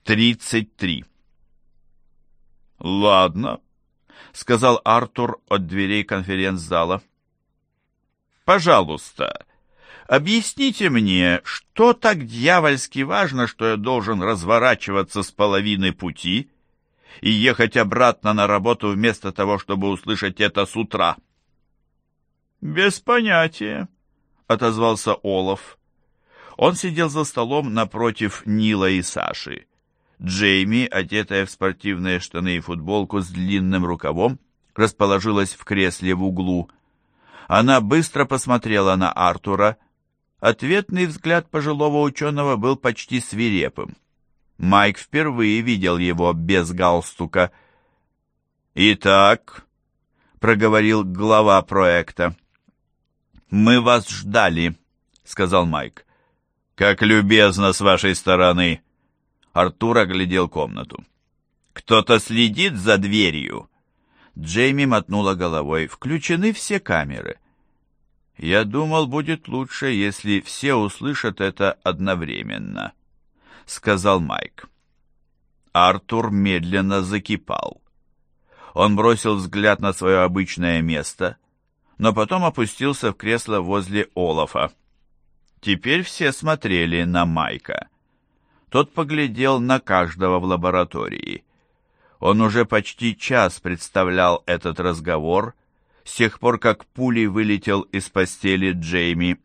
33. «Ладно», — сказал Артур от дверей конференц-зала. «Пожалуйста, объясните мне, что так дьявольски важно, что я должен разворачиваться с половины пути и ехать обратно на работу вместо того, чтобы услышать это с утра?» «Без понятия», — отозвался Олаф. Он сидел за столом напротив Нила и Саши. Джейми, одетая в спортивные штаны и футболку с длинным рукавом, расположилась в кресле в углу. Она быстро посмотрела на Артура. Ответный взгляд пожилого ученого был почти свирепым. Майк впервые видел его без галстука. «Итак», — проговорил глава проекта. «Мы вас ждали», — сказал Майк. «Как любезно с вашей стороны!» Артур оглядел комнату. «Кто-то следит за дверью?» Джейми мотнула головой. «Включены все камеры». «Я думал, будет лучше, если все услышат это одновременно», — сказал Майк. Артур медленно закипал. Он бросил взгляд на свое обычное место, но потом опустился в кресло возле Олафа. Теперь все смотрели на Майка. Тот поглядел на каждого в лаборатории. Он уже почти час представлял этот разговор, с тех пор, как пулей вылетел из постели Джейми.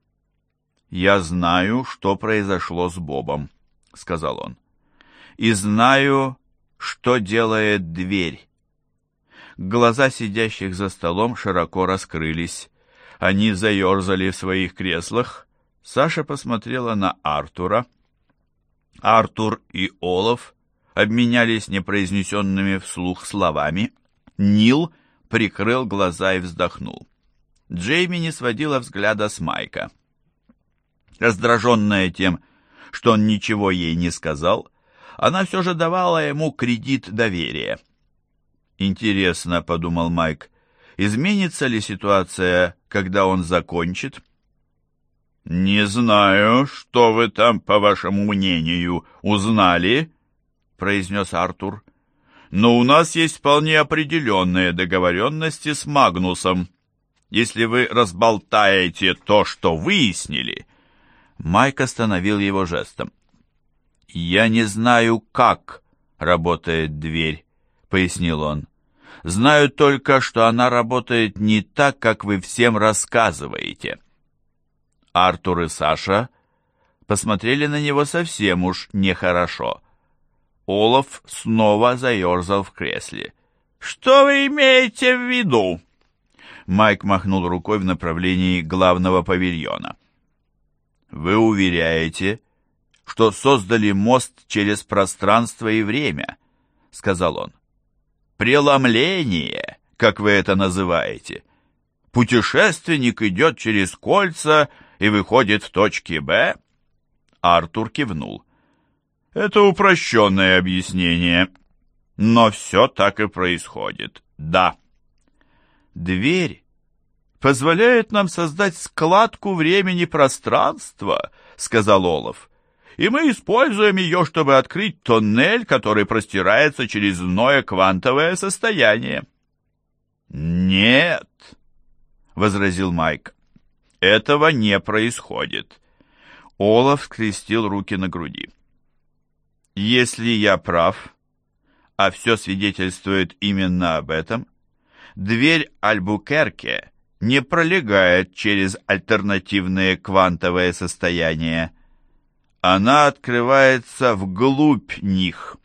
«Я знаю, что произошло с Бобом», — сказал он. «И знаю, что делает дверь». Глаза сидящих за столом широко раскрылись. Они заерзали в своих креслах. Саша посмотрела на Артура. Артур и Олаф обменялись непроизнесенными вслух словами. Нил прикрыл глаза и вздохнул. Джейми не сводила взгляда с Майка. Раздраженная тем, что он ничего ей не сказал, она все же давала ему кредит доверия. «Интересно», — подумал Майк, — «изменится ли ситуация, когда он закончит?» «Не знаю, что вы там, по вашему мнению, узнали», — произнес Артур. «Но у нас есть вполне определенные договоренности с Магнусом. Если вы разболтаете то, что выяснили...» Майк остановил его жестом. «Я не знаю, как работает дверь», — пояснил он. «Знаю только, что она работает не так, как вы всем рассказываете». Артур и Саша посмотрели на него совсем уж нехорошо. Олаф снова заерзал в кресле. «Что вы имеете в виду?» Майк махнул рукой в направлении главного павильона. «Вы уверяете, что создали мост через пространство и время», — сказал он. «Преломление, как вы это называете. Путешественник идет через кольца и выходит в точке Б?» Артур кивнул. «Это упрощенное объяснение, но все так и происходит, да. Дверь позволяет нам создать складку времени-пространства», — сказал Олаф. «И мы используем ее, чтобы открыть тоннель, который простирается через иное квантовое состояние». «Нет», — возразил Майк, — «этого не происходит». Олаф скрестил руки на груди. «Если я прав, а все свидетельствует именно об этом, дверь Альбукерке не пролегает через альтернативные квантовые состояния. Она открывается вглубь них».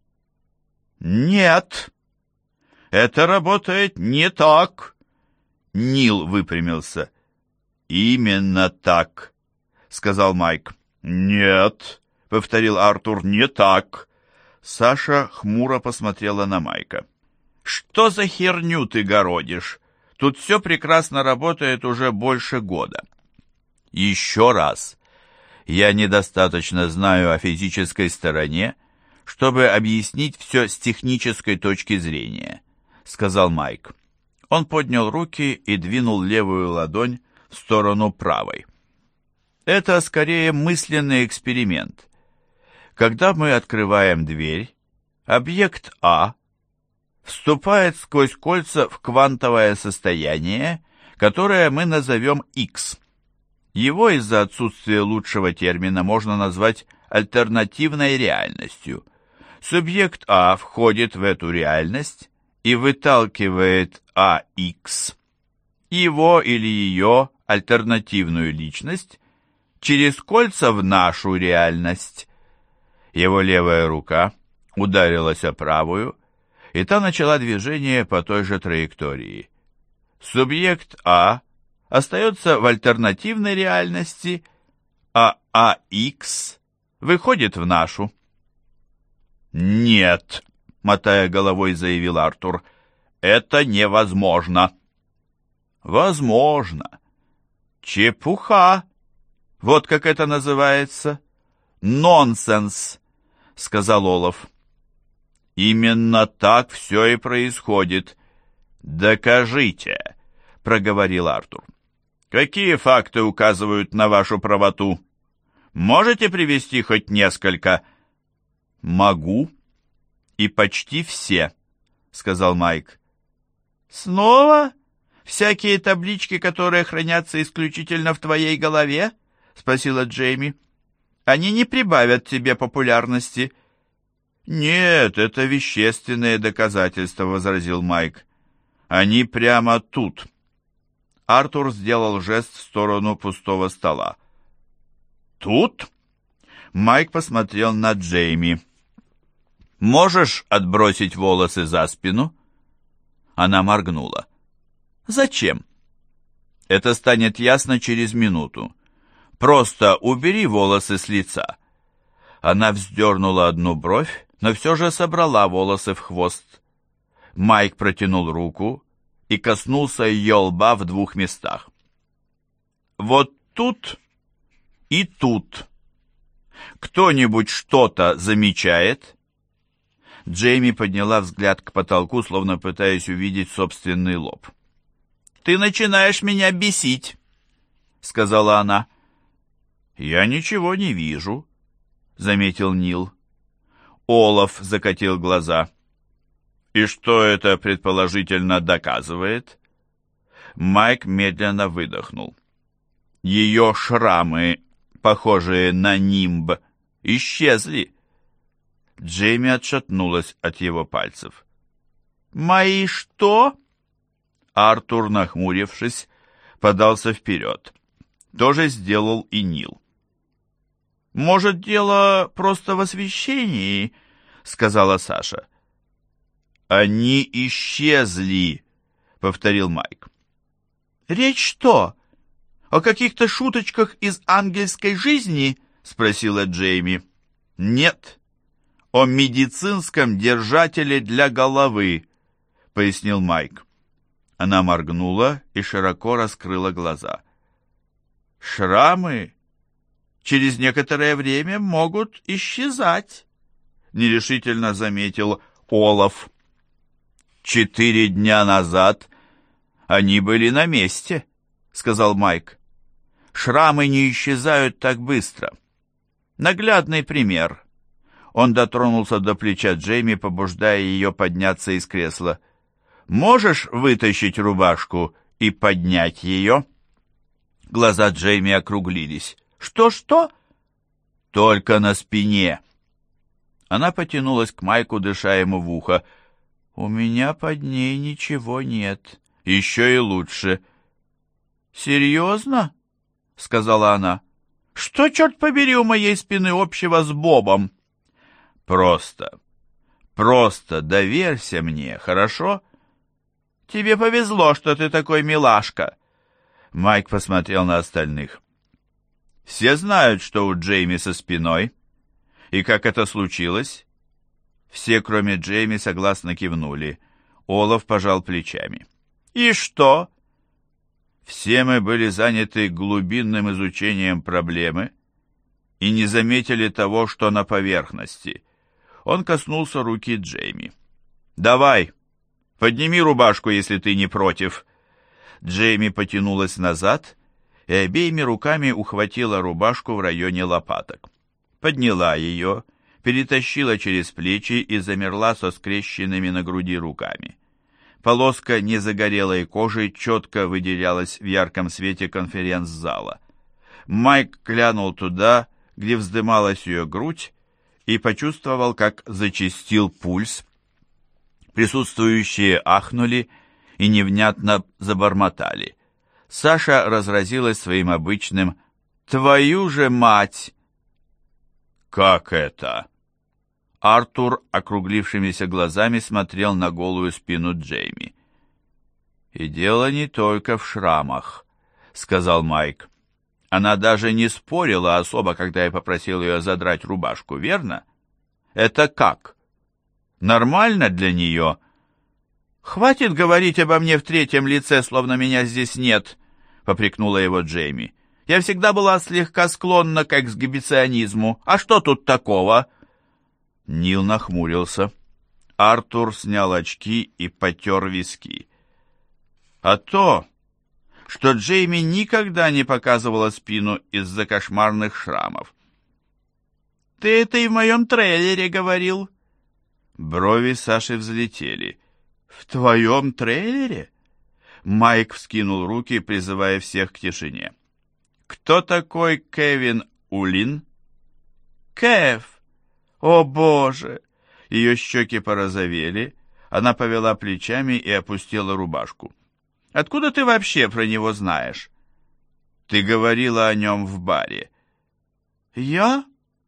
«Нет, это работает не так». Нил выпрямился. «Именно так», — сказал Майк. «Нет», — повторил Артур, — «не так». Саша хмуро посмотрела на Майка. «Что за херню ты городишь? Тут все прекрасно работает уже больше года». «Еще раз, я недостаточно знаю о физической стороне, чтобы объяснить все с технической точки зрения», — сказал Майк. Он поднял руки и двинул левую ладонь в сторону правой. «Это скорее мысленный эксперимент. Когда мы открываем дверь, объект А вступает сквозь кольца в квантовое состояние, которое мы назовем X. Его из-за отсутствия лучшего термина можно назвать альтернативной реальностью. Субъект А входит в эту реальность и выталкивает АХ, его или ее альтернативную личность, через кольца в нашу реальность. Его левая рука ударилась о правую, и та начала движение по той же траектории. Субъект А остается в альтернативной реальности, а АХ выходит в нашу. «Нет», — мотая головой, заявил Артур, — «это невозможно». «Возможно». «Чепуха. Вот как это называется». «Нонсенс», — сказал Олаф. «Именно так все и происходит. Докажите», — проговорил Артур. «Какие факты указывают на вашу правоту? Можете привести хоть несколько?» «Могу. И почти все», — сказал Майк. «Снова? Всякие таблички, которые хранятся исключительно в твоей голове?» — спросила Джейми. «Они не прибавят тебе популярности». «Нет, это вещественные доказательства», — возразил Майк. «Они прямо тут». Артур сделал жест в сторону пустого стола. «Тут?» Майк посмотрел на Джейми. «Можешь отбросить волосы за спину?» Она моргнула. «Зачем?» «Это станет ясно через минуту. Просто убери волосы с лица». Она вздернула одну бровь, но все же собрала волосы в хвост. Майк протянул руку и коснулся ее лба в двух местах. «Вот тут и тут. Кто-нибудь что-то замечает?» Джейми подняла взгляд к потолку, словно пытаясь увидеть собственный лоб. «Ты начинаешь меня бесить», — сказала она. «Я ничего не вижу», — заметил Нил. Олаф закатил глаза. «И что это предположительно доказывает?» Майк медленно выдохнул. «Ее шрамы, похожие на нимб, исчезли». Джейми отшатнулась от его пальцев. «Мои что?» Артур, нахмурившись, подался вперед. То же сделал и Нил. «Может, дело просто в освещении?» — сказала Саша. «Они исчезли», — повторил Майк. «Речь что? О каких-то шуточках из ангельской жизни?» — спросила Джейми. «Нет, о медицинском держателе для головы», — пояснил Майк. Она моргнула и широко раскрыла глаза. «Шрамы через некоторое время могут исчезать», — нерешительно заметил Олаф. 4 дня назад они были на месте», — сказал Майк. «Шрамы не исчезают так быстро. Наглядный пример». Он дотронулся до плеча Джейми, побуждая ее подняться из кресла. «Можешь вытащить рубашку и поднять ее?» Глаза Джейми округлились. «Что-что?» «Только на спине». Она потянулась к Майку, дыша ему в ухо. «У меня под ней ничего нет». «Еще и лучше». «Серьезно?» — сказала она. «Что, черт побери, у моей спины общего с Бобом?» Просто доверься мне, хорошо?» «Тебе повезло, что ты такой милашка». Майк посмотрел на остальных. «Все знают, что у Джейми со спиной. И как это случилось?» Все, кроме Джейми, согласно кивнули. Олаф пожал плечами. «И что?» «Все мы были заняты глубинным изучением проблемы и не заметили того, что на поверхности». Он коснулся руки Джейми. «Давай, подними рубашку, если ты не против». Джейми потянулась назад и обеими руками ухватила рубашку в районе лопаток. Подняла ее перетащила через плечи и замерла со скрещенными на груди руками. Полоска незагорелой кожи четко выделялась в ярком свете конференц-зала. Майк глянул туда, где вздымалась ее грудь, и почувствовал, как зачастил пульс. Присутствующие ахнули и невнятно забормотали. Саша разразилась своим обычным «Твою же мать!» «Как это?» Артур округлившимися глазами смотрел на голую спину Джейми. «И дело не только в шрамах», — сказал Майк. «Она даже не спорила особо, когда я попросил ее задрать рубашку, верно? Это как? Нормально для нее?» «Хватит говорить обо мне в третьем лице, словно меня здесь нет», — попрекнула его Джейми. «Я всегда была слегка склонна к эксгибиционизму. А что тут такого?» Нил нахмурился. Артур снял очки и потер виски. «А то, что Джейми никогда не показывала спину из-за кошмарных шрамов». «Ты это и в моем трейлере говорил». Брови Саши взлетели. «В твоем трейлере?» Майк вскинул руки, призывая всех к тишине. «Кто такой Кевин Улин?» «Кев! О, Боже!» Ее щеки порозовели, она повела плечами и опустила рубашку. «Откуда ты вообще про него знаешь?» «Ты говорила о нем в баре». «Я?»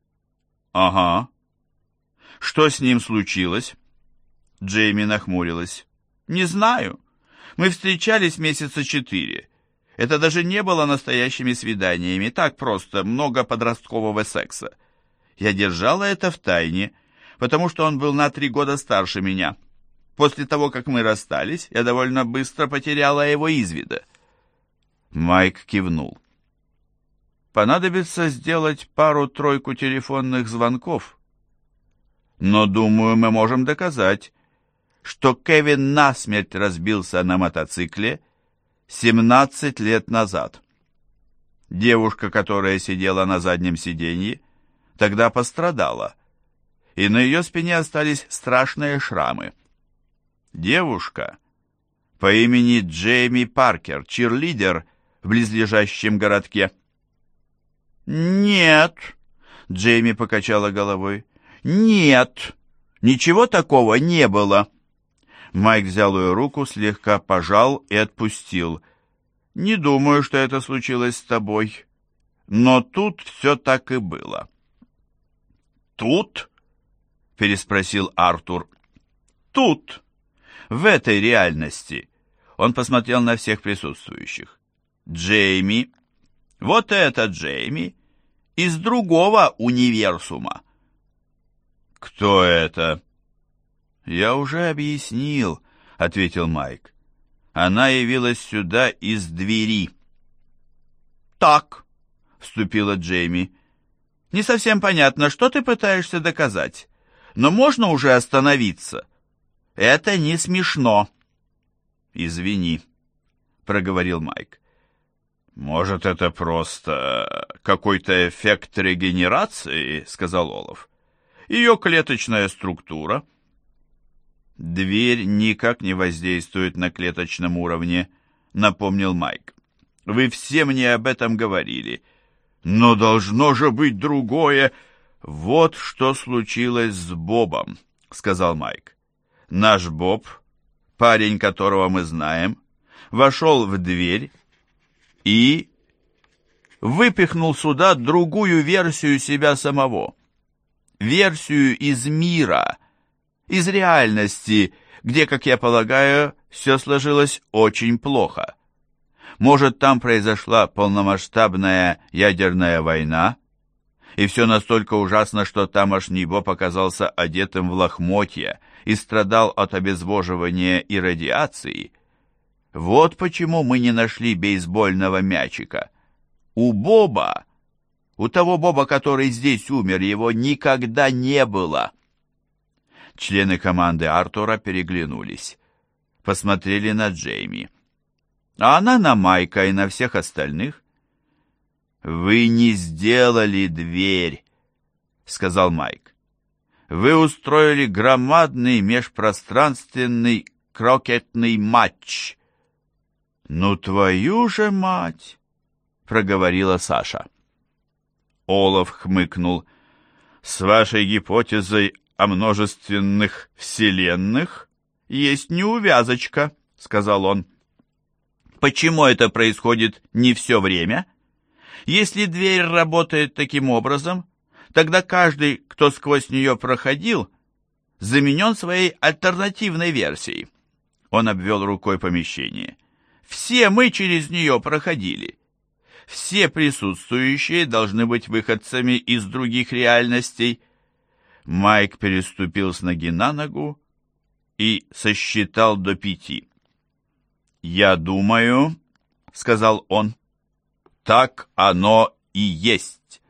«Ага». «Что с ним случилось?» Джейми нахмурилась. «Не знаю. Мы встречались месяца 4. Это даже не было настоящими свиданиями, так просто, много подросткового секса. Я держала это в тайне, потому что он был на 3 года старше меня. После того, как мы расстались, я довольно быстро потеряла его из вида». Майк кивнул. «Понадобится сделать пару-тройку телефонных звонков. Но, думаю, мы можем доказать, что Кевин насмерть разбился на мотоцикле 17 лет назад. Девушка, которая сидела на заднем сиденье, тогда пострадала, и на ее спине остались страшные шрамы. Девушка по имени Джейми Паркер, чирлидер в близлежащем городке». «Нет», — Джейми покачала головой, — «нет, ничего такого не было». Майк взял ее руку, слегка пожал и отпустил. «Не думаю, что это случилось с тобой. Но тут все так и было». «Тут?» — переспросил Артур. «Тут, в этой реальности». Он посмотрел на всех присутствующих. «Джейми, вот это Джейми, из другого универсума». «Кто это?» «Я уже объяснил», — ответил Майк. «Она явилась сюда из двери». «Так», — вступила Джейми. «Не совсем понятно, что ты пытаешься доказать, но можно уже остановиться. Это не смешно». «Извини», — проговорил Майк. «Может, это просто какой-то эффект регенерации?» — сказал Олаф. «Ее клеточная структура». «Дверь никак не воздействует на клеточном уровне», — напомнил Майк. «Вы все мне об этом говорили. Но должно же быть другое». «Вот что случилось с Бобом», — сказал Майк. «Наш Боб, парень, которого мы знаем, вошел в дверь и выпихнул сюда другую версию себя самого. Версию из мира, из реальности, где, как я полагаю, все сложилось очень плохо. Может, там произошла полномасштабная ядерная война, и все настолько ужасно, что тамошний Боб оказался одетым в лохмотья и страдал от обезвоживания и радиации. Вот почему мы не нашли бейсбольного мячика. У Боба, у того Боба, который здесь умер, его никогда не было». Члены команды Артура переглянулись, посмотрели на Джейми, а она на Майка и на всех остальных. «Вы не сделали дверь», — сказал Майк. Вы устроили громадный межпространственный крокетный матч. «Ну, твою же мать!» — проговорила Саша. Олаф хмыкнул. «С вашей гипотезой о множественных вселенных есть неувязочка», — сказал он. «Почему это происходит не все время? Если дверь работает таким образом, тогда каждый, кто сквозь нее проходил, заменен своей альтернативной версией». Он обвел рукой помещение. «Все мы через нее проходили. Все присутствующие должны быть выходцами из других реальностей». Майк переступил с ноги на ногу и сосчитал до 5. «Я думаю, — сказал он, — так оно и есть».